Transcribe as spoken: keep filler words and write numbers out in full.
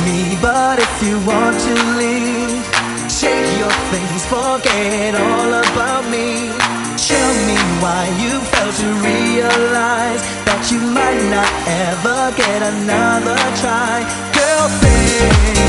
me, but if you want to leave, shake your things, forget all about me. Tell me why you failed to realize that you might not ever get another try. Girl, think